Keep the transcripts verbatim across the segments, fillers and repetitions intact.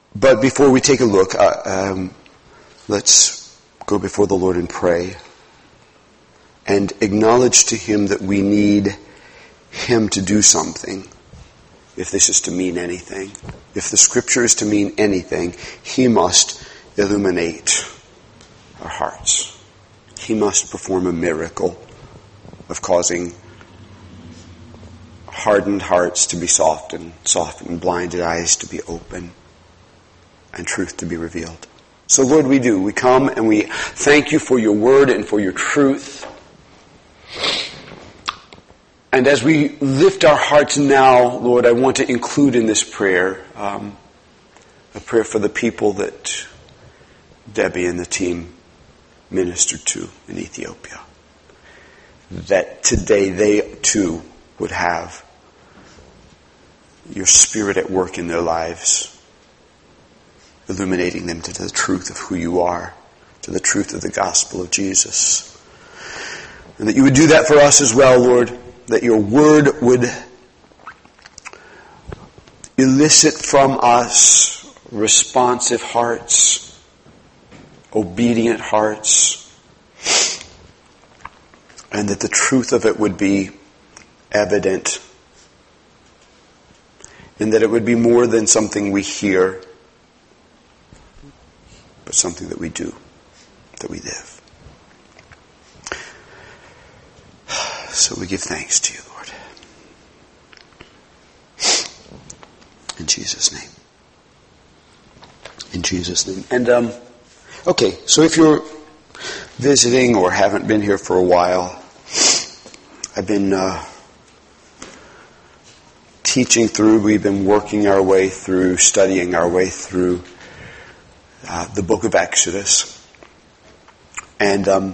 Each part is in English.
But before we take a look, uh, um, let's go before the Lord and pray and acknowledge to Him that we need Him to do something. If this is to mean anything, if the Scripture is to mean anything, He must illuminate our hearts. He must perform a miracle of causing hardened hearts to be softened, softened, blinded eyes to be open, and truth to be revealed. So Lord, we do. We come and we thank You for Your word and for Your truth. And as we lift our hearts now, Lord, I want to include in this prayer um, a prayer for the people that Debbie and the team ministered to in Ethiopia. That today they too would have Your Spirit at work in their lives, illuminating them to the truth of who You are, to the truth of the gospel of Jesus. And that You would do that for us as well, Lord. That Your word would elicit from us responsive hearts, obedient hearts, and that the truth of it would be evident, and that it would be more than something we hear, but something that we do, that we live. So we give thanks to You, Lord. In Jesus' name. In Jesus' name. And, um, okay, so if you're visiting or haven't been here for a while, I've been uh, teaching through, we've been working our way through, studying our way through uh, the book of Exodus. And, um,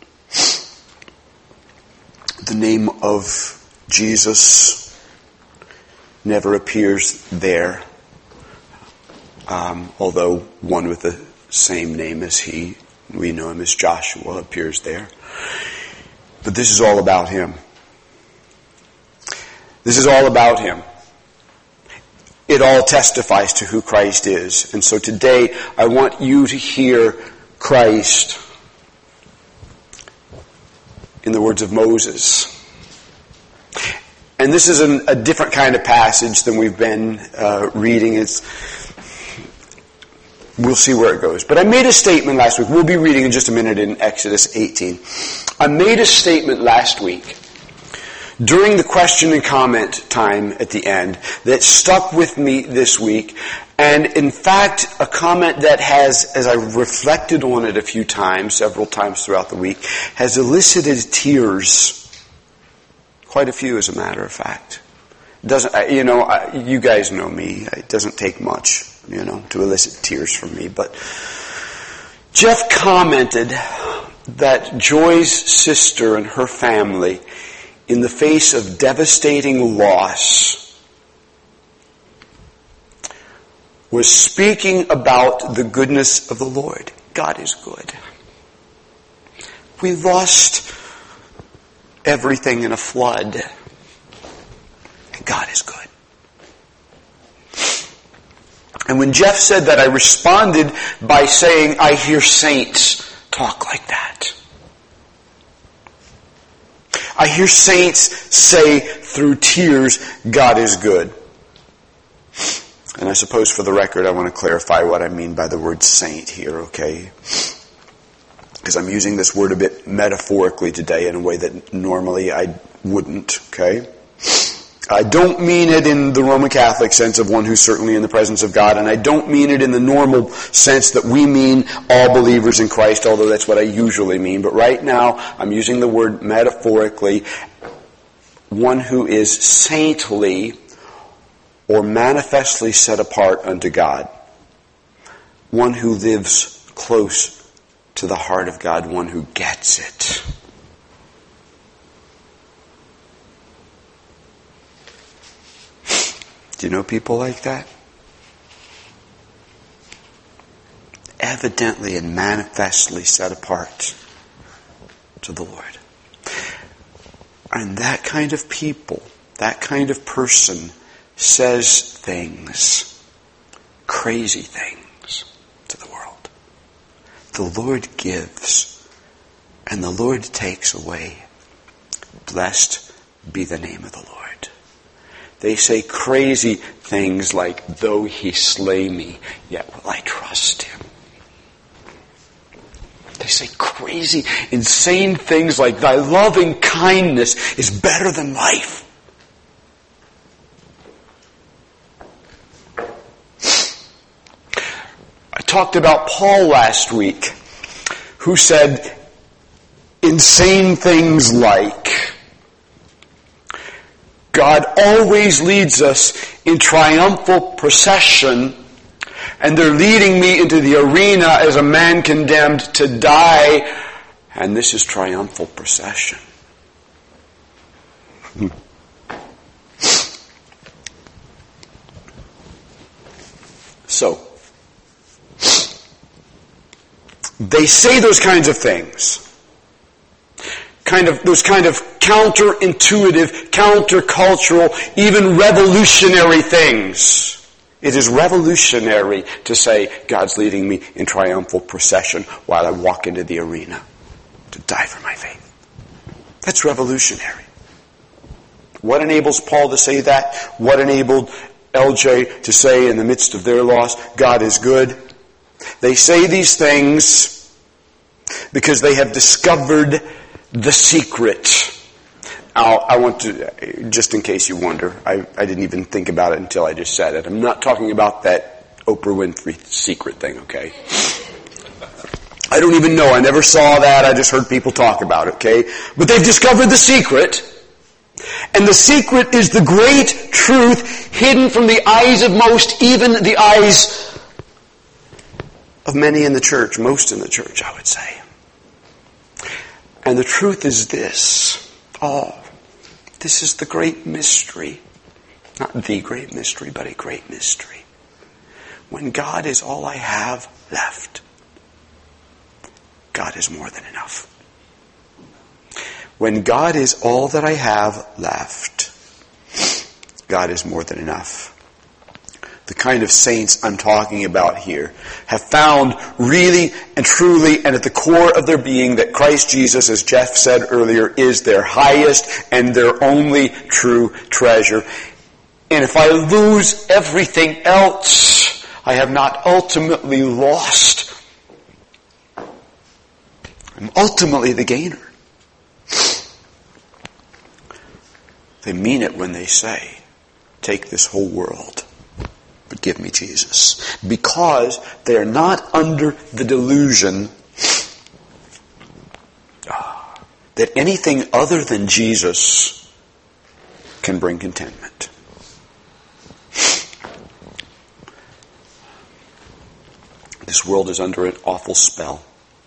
the name of Jesus never appears there, um, although one with the same name as He, we know Him as Joshua, appears there. But this is all about Him. This is all about Him. It all testifies to who Christ is. And so today I want you to hear Christ in the words of Moses. And this is an, a different kind of passage than we've been uh, reading. It's, we'll see where it goes. But I made a statement last week. We'll be reading in just a minute in Exodus eighteen. I made a statement last week during the question and comment time at the end that stuck with me this week. And in fact, a comment that has, as I reflected on it a few times, several times throughout the week, has elicited tears. Quite a few, as a matter of fact. Doesn't, you know, you guys know me. It doesn't take much, you know, to elicit tears from me. But Jeff commented that Joy's sister and her family, in the face of devastating loss, was speaking about the goodness of the Lord. God is good. We lost everything in a flood, and God is good. And when Jeff said that, I responded by saying, I hear saints talk like that. I hear saints say through tears, God is good. And I suppose for the record, I want to clarify what I mean by the word saint here, okay? Because I'm using this word a bit metaphorically today in a way that normally I wouldn't, okay? I don't mean it in the Roman Catholic sense of one who's certainly in the presence of God, and I don't mean it in the normal sense that we mean all believers in Christ, although that's what I usually mean. But right now, I'm using the word metaphorically, one who is saintly or manifestly set apart unto God. One who lives close to the heart of God, one who gets it. Do you know people like that? Evidently and manifestly set apart to the Lord. And that kind of people, that kind of person says things, crazy things to the world. The Lord gives, and the Lord takes away. Blessed be the name of the Lord. They say crazy things like, though he slay me, yet will I trust him. They say crazy, insane things like, thy loving kindness is better than life. I talked about Paul last week, who said insane things like, God always leads us in triumphal procession, and they're leading me into the arena as a man condemned to die, and this is triumphal procession. So, they say those kinds of things. Kind of, those kind of counterintuitive, countercultural, even revolutionary things. It is revolutionary to say, God's leading me in triumphal procession while I walk into the arena to die for my faith. That's revolutionary. What enables Paul to say that? What enabled L J to say in the midst of their loss, God is good? They say these things because they have discovered the secret. Now, I want to, just in case you wonder, I, I didn't even think about it until I just said it. I'm not talking about that Oprah Winfrey secret thing, okay? I don't even know. I never saw that. I just heard people talk about it, okay? But they've discovered the secret. And the secret is the great truth hidden from the eyes of most, even the eyes of many in the church, most in the church, I would say. And the truth is this. Oh, this is the great mystery. Not the great mystery, but a great mystery. When God is all I have left, God is more than enough. When God is all that I have left, God is more than enough. The kind of saints I'm talking about here have found really and truly and at the core of their being that Christ Jesus, as Jeff said earlier, is their highest and their only true treasure. And if I lose everything else, I have not ultimately lost. I'm ultimately the gainer. They mean it when they say, take this whole world, but give me Jesus. Because they are not under the delusion that anything other than Jesus can bring contentment. This world is under an awful spell.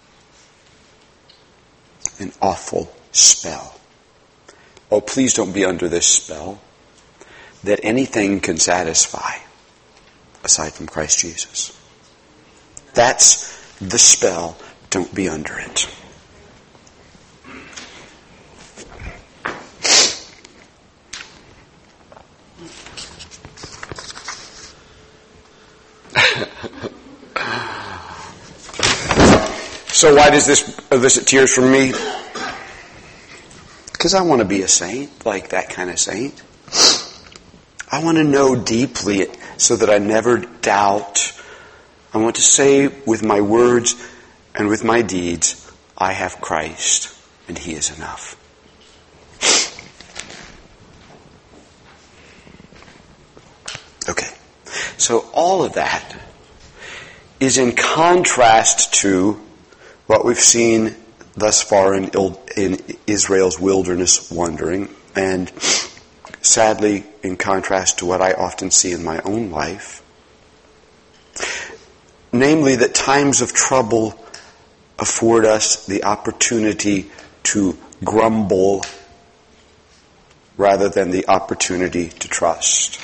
An awful spell. Oh, please don't be under this spell that anything can satisfy aside from Christ Jesus. That's the spell. Don't be under it. So why does this elicit tears from me? Because I want to be a saint, like that kind of saint. I want to know deeply so that I never doubt. I want to say with my words and with my deeds, I have Christ and He is enough. Okay. So all of that is in contrast to what we've seen thus far in, in Israel's wilderness wandering, and sadly in contrast to what I often see in my own life. Namely, that times of trouble afford us the opportunity to grumble rather than the opportunity to trust.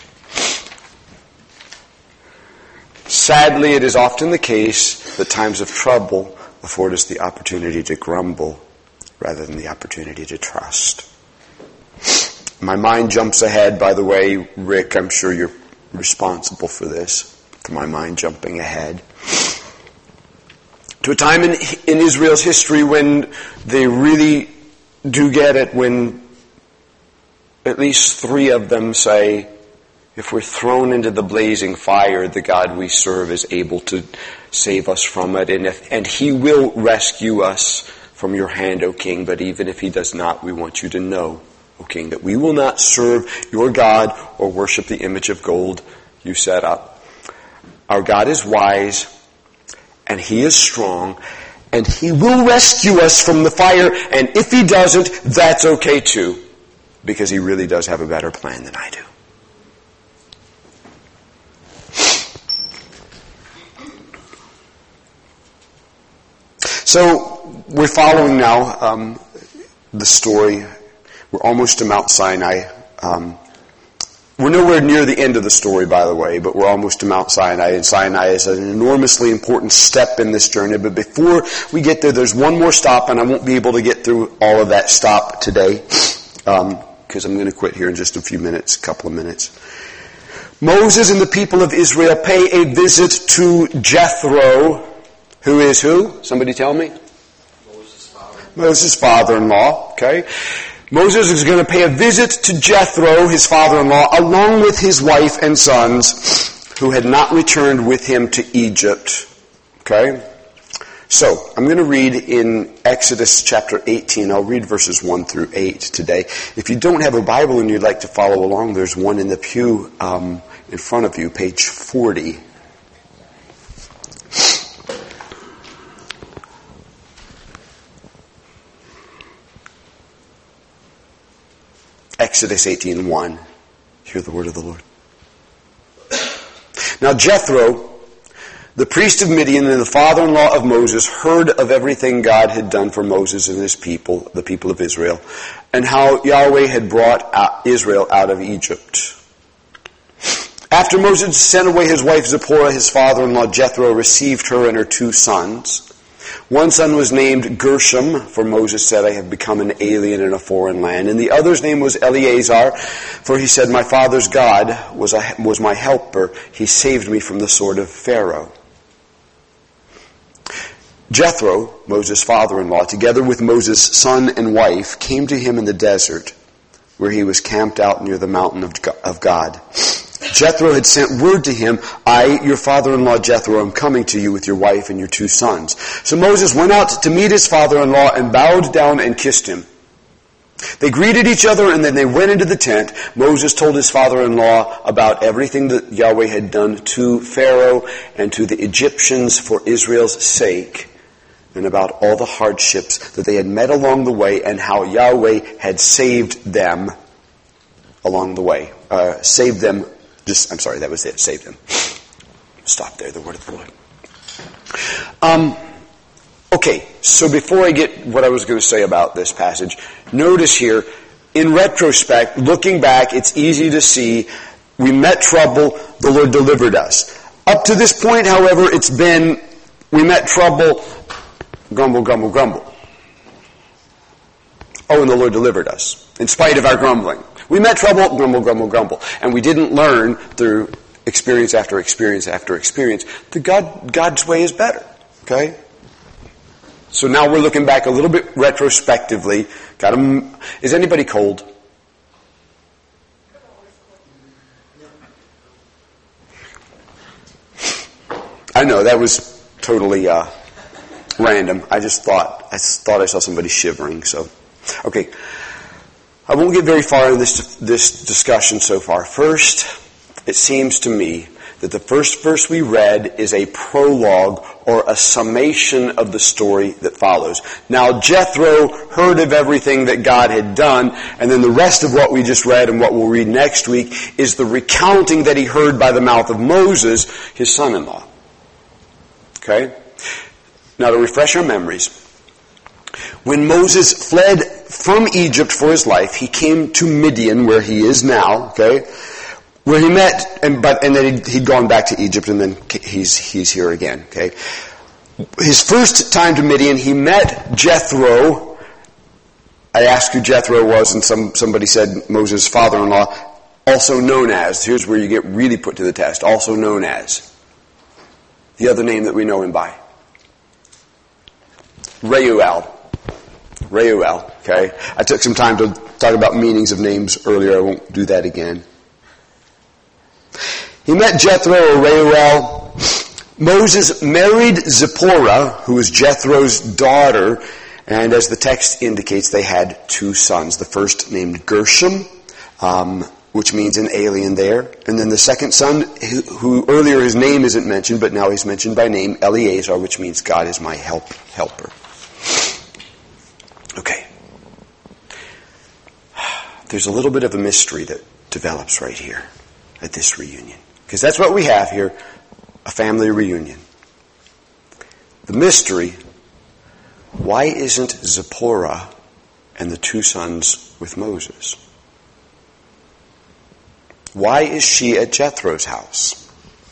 Sadly, it is often the case that times of trouble afford us the opportunity to grumble rather than the opportunity to trust. My mind jumps ahead, by the way, Rick, I'm sure you're responsible for this. to my mind, jumping ahead, to a time in, in Israel's history when they really do get it, when at least three of them say, if we're thrown into the blazing fire, the God we serve is able to save us from it, and, if, and He will rescue us from your hand, O King. But even if He does not, we want you to know, O King, that we will not serve your God or worship the image of gold you set up. Our God is wise, and He is strong, and He will rescue us from the fire, and if He doesn't, that's okay too, because He really does have a better plan than I do. So, we're following now um, the story. We're almost to Mount Sinai. Um, we're nowhere near the end of the story, by the way, but we're almost to Mount Sinai. And Sinai is an enormously important step in this journey. But before we get there, there's one more stop, and I won't be able to get through all of that stop today, um, because I'm going to quit here in just a few minutes, a couple of minutes. Moses and the people of Israel pay a visit to Jethro, who is who? Somebody tell me. Moses' father. Moses' father-in-law, okay. Moses is going to pay a visit to Jethro, his father-in-law, along with his wife and sons, who had not returned with him to Egypt, okay. So, I'm going to read in Exodus chapter eighteen. I'll read verses one through eight today. If you don't have a Bible and you'd like to follow along, there's one in the pew um, in front of you, page forty. Exodus eighteen one. Hear the word of the Lord. Now Jethro, the priest of Midian and the father-in-law of Moses, heard of everything God had done for Moses and his people, the people of Israel, and how Yahweh had brought Israel out of Egypt. After Moses sent away his wife Zipporah, his father-in-law Jethro received her and her two sons. One son was named Gershom, for Moses said, I have become an alien in a foreign land. And the other's name was Eleazar, for he said, my father's God was, a, was my helper. He saved me from the sword of Pharaoh. Jethro, Moses' father-in-law, together with Moses' son and wife, came to him in the desert, where he was camped out near the mountain of God. Jethro had sent word to him, I, your father-in-law Jethro, am coming to you with your wife and your two sons. So Moses went out to meet his father-in-law and bowed down and kissed him. They greeted each other and then they went into the tent. Moses told his father-in-law about everything that Yahweh had done to Pharaoh and to the Egyptians for Israel's sake, and about all the hardships that they had met along the way and how Yahweh had saved them along the way. Uh, saved them Just, I'm sorry, that was it. Saved him. Stop there, the word of the Lord. Um, okay, so before I get what I was going to say about this passage, notice here, in retrospect, looking back, it's easy to see we met trouble, the Lord delivered us. Up to this point, however, it's been, we met trouble, grumble, grumble, grumble. Oh, and the Lord delivered us, in spite of our grumbling. We met trouble, grumble, grumble, grumble. And we didn't learn through experience after experience after experience that God, God's way is better. Okay? So now we're looking back a little bit retrospectively. Got 'em, is anybody cold? I know, that was totally uh, random. I just thought, I thought I saw somebody shivering, so. Okay. I won't get very far in this this discussion so far. First, it seems to me that the first verse we read is a prologue or a summation of the story that follows. Now, Jethro heard of everything that God had done, and then the rest of what we just read and what we'll read next week is the recounting that he heard by the mouth of Moses, his son-in-law. Okay? Now, to refresh our memories, when Moses fled from Egypt for his life, he came to Midian, where he is now, okay, where he met, and but and then he'd, he'd gone back to Egypt, and then he's he's here again, okay. His first time to Midian, he met Jethro. I asked who Jethro was, and some somebody said Moses' father-in-law, also known as, here's where you get really put to the test, also known as, the other name that we know him by? Reuel. Reuel, okay? I took some time to talk about meanings of names earlier. I won't do that again. He met Jethro or Reuel. Moses married Zipporah, who was Jethro's daughter, and as the text indicates, they had two sons. The first named Gershom, um, which means an alien there. And then the second son, who, who earlier his name isn't mentioned, but now he's mentioned by name, Eleazar, which means God is my help helper. Okay. There's a little bit of a mystery that develops right here at this reunion. Because that's what we have here, a family reunion. The mystery, why isn't Zipporah and the two sons with Moses? Why is she at Jethro's house?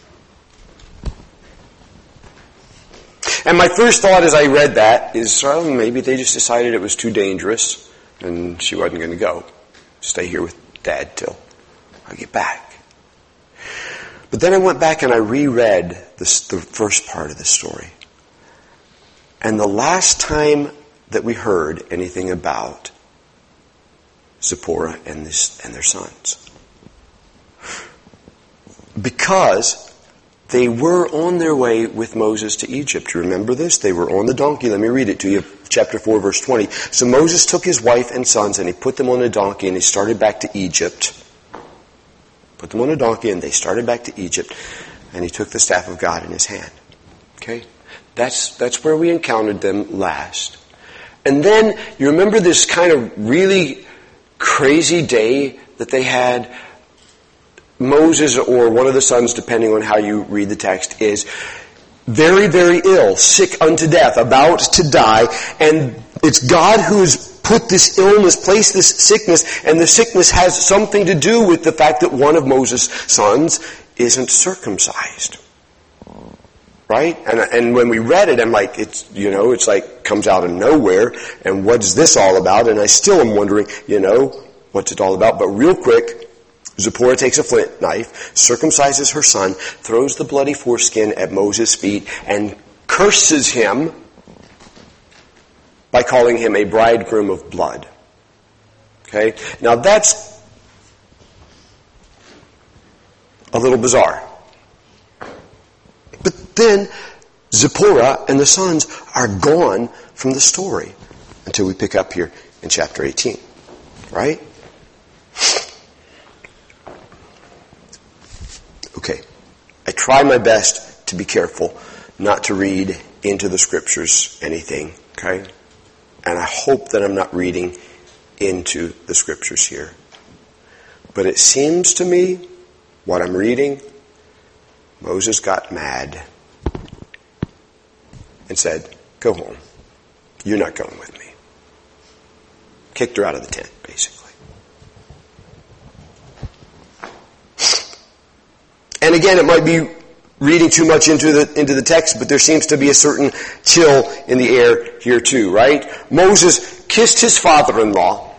And my first thought as I read that is, well, maybe they just decided it was too dangerous and she wasn't going to go. Stay here with Dad till I get back. But then I went back and I reread this, the first part of the story. And the last time that we heard anything about Zipporah and, this, and their sons. Because they were on their way with Moses to Egypt. You remember this? They were on the donkey. Let me read it to you. Chapter four, verse twenty. So Moses took his wife and sons and he put them on a donkey and he started back to Egypt. Put them on a donkey and they started back to Egypt. And he took the staff of God in his hand. Okay? That's, that's where we encountered them last. And then, you remember this kind of really crazy day that they had? Moses or one of the sons, depending on how you read the text, is very, very ill, sick unto death, about to die. And it's God who's put this illness, placed this sickness, and the sickness has something to do with the fact that one of Moses' sons isn't circumcised. Right? And, and when we read it, I'm like, it's, you know, it's like, comes out of nowhere, and what's this all about? And I still am wondering, you know, what's it all about? But real quick, Zipporah takes a flint knife, circumcises her son, throws the bloody foreskin at Moses' feet, and curses him by calling him a bridegroom of blood. Okay? Now that's a little bizarre. But then Zipporah and the sons are gone from the story until we pick up here in chapter eighteen. Right? Okay. I try my best to be careful not to read into the scriptures anything. Okay? And I hope that I'm not reading into the scriptures here. But it seems to me, what I'm reading, Moses got mad and said, go home. You're not going with me. Kicked her out of the tent, basically. And again, it might be reading too much into the into the text, but there seems to be a certain chill in the air here too, right? Moses kissed his father-in-law.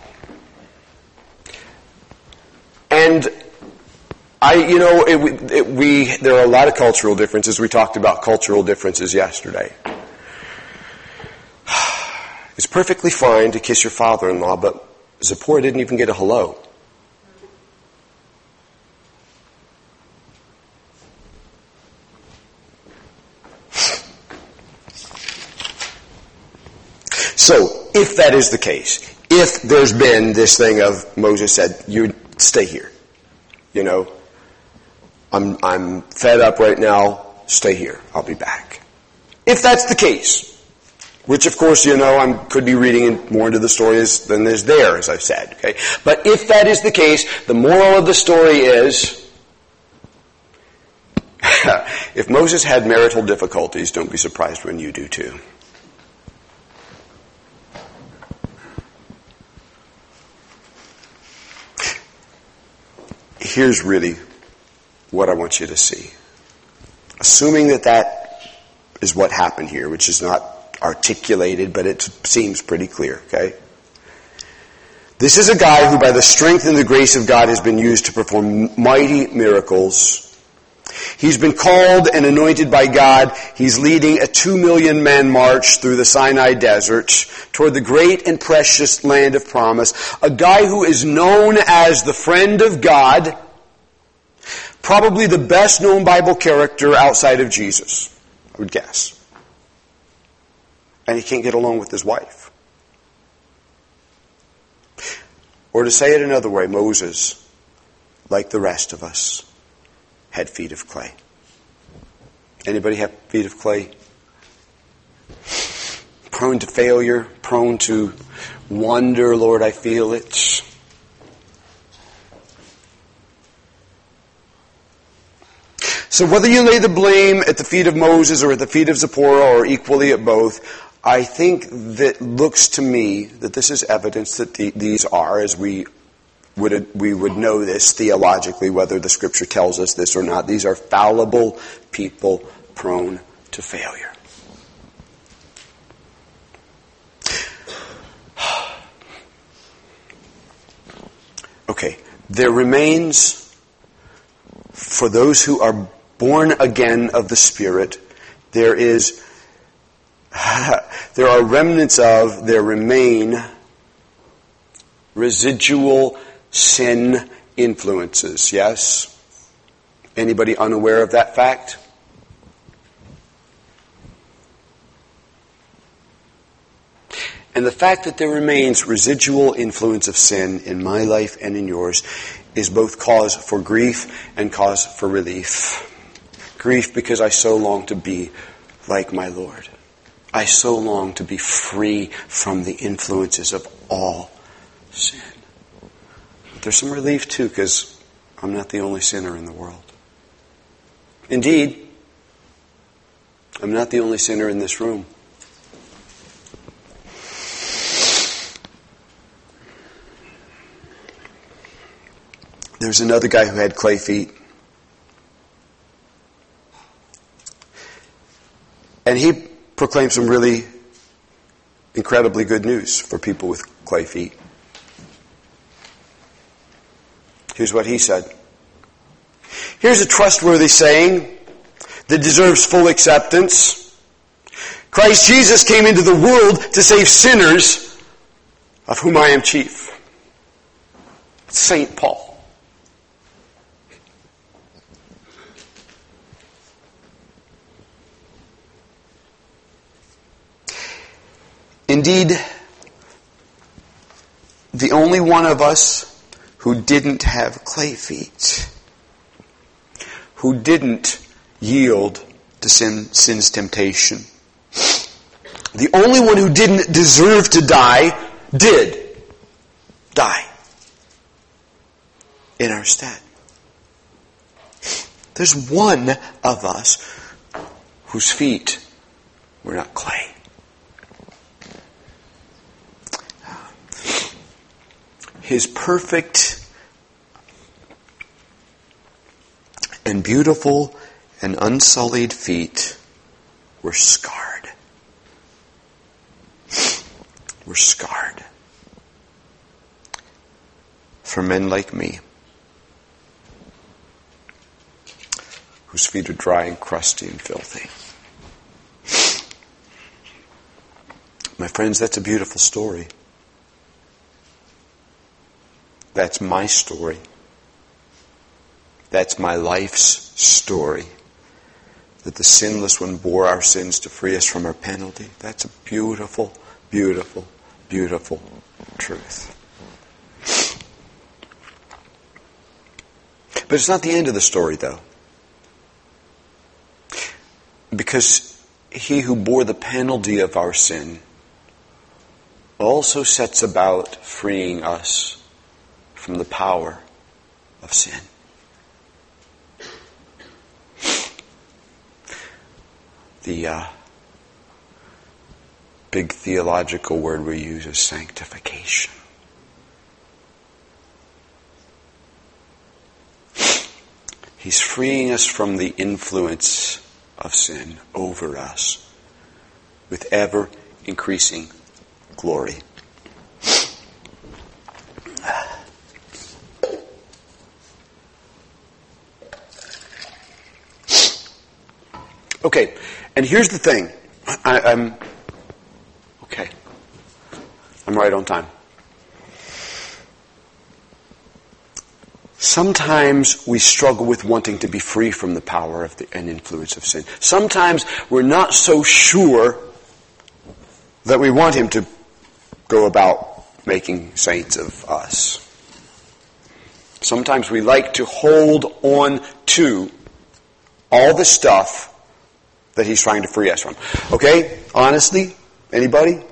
And I, you know, it, it, we, there are a lot of cultural differences. We talked about cultural differences yesterday. It's perfectly fine to kiss your father-in-law, but Zipporah didn't even get a hello. So, if that is the case, if there's been this thing of Moses said, you stay here, you know, I'm, I'm fed up right now, stay here, I'll be back. If that's the case, which of course, you know, I could be reading in, more into the story than there's there, as I've said, okay? But if that is the case, the moral of the story is, if Moses had marital difficulties, don't be surprised when you do too. Here's really what I want you to see. Assuming that that is what happened here, which is not articulated, but it seems pretty clear, okay? This is a guy who by the strength and the grace of God has been used to perform mighty miracles. He's been called and anointed by God. He's leading a two million man march through the Sinai desert toward the great and precious land of promise. A guy who is known as the friend of God, probably the best known Bible character outside of Jesus, I would guess. And he can't get along with his wife. Or to say it another way, Moses, like the rest of us, had feet of clay. Anybody have feet of clay? Prone to failure, prone to wonder, Lord, I feel it. So whether you lay the blame at the feet of Moses or at the feet of Zipporah or equally at both, I think that looks to me that this is evidence that the, these are, as we would we would know this theologically, whether the Scripture tells us this or not, these are fallible people prone to failure. Okay, there remains, for those who are born again of the Spirit, there is, there are remnants of, there remain residual sin influences, yes? Anybody unaware of that fact? And the fact that there remains residual influence of sin in my life and in yours is both cause for grief and cause for relief. Grief because I so long to be like my Lord. I so long to be free from the influences of all sin. But there's some relief too, because I'm not the only sinner in the world. Indeed, I'm not the only sinner in this room. There's another guy who had clay feet. And he proclaimed some really incredibly good news for people with clay feet. Here's what he said. Here's a trustworthy saying that deserves full acceptance. Christ Jesus came into the world to save sinners, of whom I am chief. Saint Paul. Indeed, the only one of us who didn't have clay feet, who didn't yield to sin, sin's temptation, the only one who didn't deserve to die, did die in our stead. There's one of us whose feet were not clay. His perfect and beautiful and unsullied feet were scarred. Were scarred. For men like me, whose feet are dry and crusty and filthy. My friends, that's a beautiful story. That's my story. That's my life's story. That the sinless one bore our sins to free us from our penalty. That's a beautiful, beautiful, beautiful truth. But it's not the end of the story, though. Because he who bore the penalty of our sin also sets about freeing us from the power of sin. The uh, big theological word we use is sanctification. He's freeing us from the influence of sin over us with ever increasing glory. Okay, and here's the thing. I, I'm, okay, I'm right on time. Sometimes we struggle with wanting to be free from the power of the, and influence of sin. Sometimes we're not so sure that we want him to go about making saints of us. Sometimes we like to hold on to all the stuff that he's trying to free us from. Okay? Honestly? Anybody?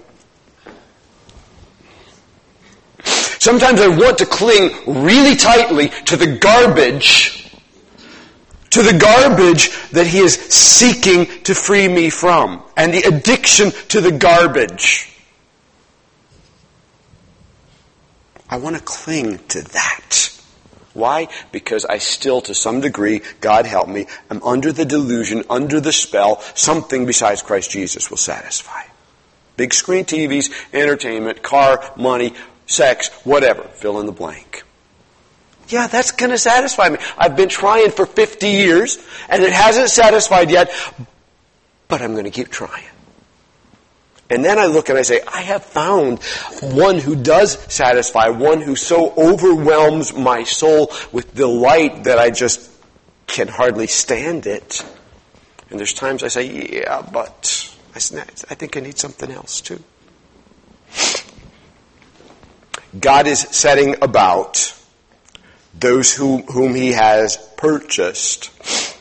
Sometimes I want to cling really tightly to the garbage, to the garbage that he is seeking to free me from, and the addiction to the garbage. I want to cling to that. Why? Because I still, to some degree, God help me, am under the delusion, under the spell, something besides Christ Jesus will satisfy. Big screen T Vs, entertainment, car, money, sex, whatever. Fill in the blank. Yeah, that's going to satisfy me. I've been trying for fifty years, and it hasn't satisfied yet, but I'm going to keep trying. And then I look and I say, I have found one who does satisfy, one who so overwhelms my soul with delight that I just can hardly stand it. And there's times I say, yeah, but I think I need something else too. God is setting about those whom, whom he has purchased,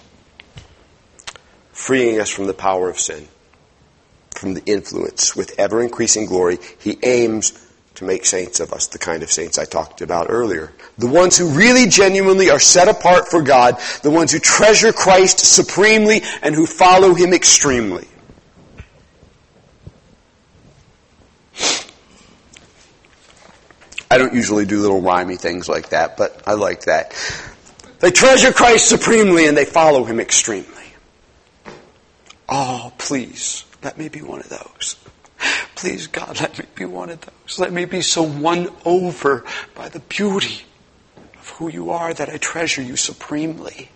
freeing us from the power of sin, from the influence. With ever-increasing glory, he aims to make saints of us, the kind of saints I talked about earlier. The ones who really genuinely are set apart for God, the ones who treasure Christ supremely and who follow him extremely. I don't usually do little rhymey things like that, but I like that. They treasure Christ supremely and they follow him extremely. Oh, please, let me be one of those. Please, God, let me be one of those. Let me be so won over by the beauty of who you are that I treasure you supremely.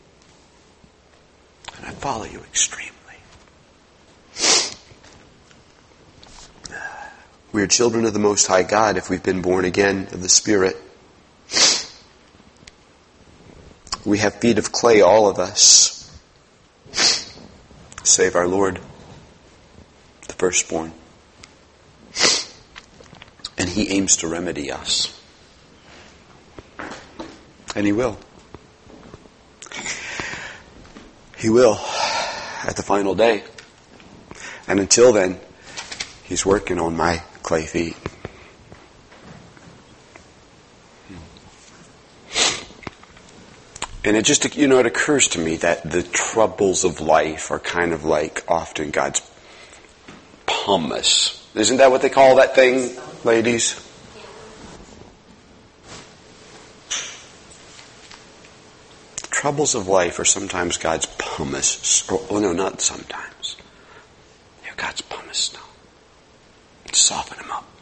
And I follow you extremely. We are children of the Most High God if we've been born again of the Spirit. We have feet of clay, all of us, save our Lord, the firstborn. And he aims to remedy us. And he will. He will at the final day. And until then, he's working on my clay feet. And it just, you know, it occurs to me that the troubles of life are kind of like often God's pumice. Isn't that what they call that thing, ladies? The troubles of life are sometimes God's pumice. Oh, no, not sometimes. They're God's pumice stone. Soften them up.